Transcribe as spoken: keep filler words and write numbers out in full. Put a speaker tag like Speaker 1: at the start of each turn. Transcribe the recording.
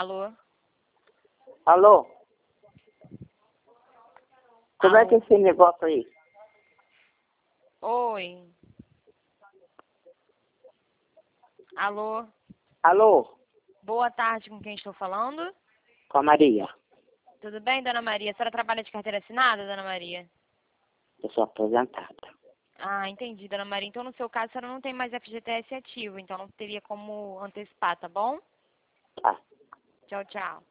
Speaker 1: Alô?
Speaker 2: Alô? Como
Speaker 1: Alô?
Speaker 2: é que é esse negócio aí?
Speaker 1: Oi. Alô?
Speaker 2: Alô?
Speaker 1: Boa tarde, com quem estou falando?
Speaker 2: Com a Maria.
Speaker 1: Tudo bem, dona Maria? A senhora trabalha de carteira assinada, dona Maria?
Speaker 2: Eu sou aposentada.
Speaker 1: Ah, entendi, dona Maria. Então, no seu caso, a senhora não tem mais F G T S ativo, então não teria como antecipar, tá bom?
Speaker 2: Tá.
Speaker 1: Tchau, tchau.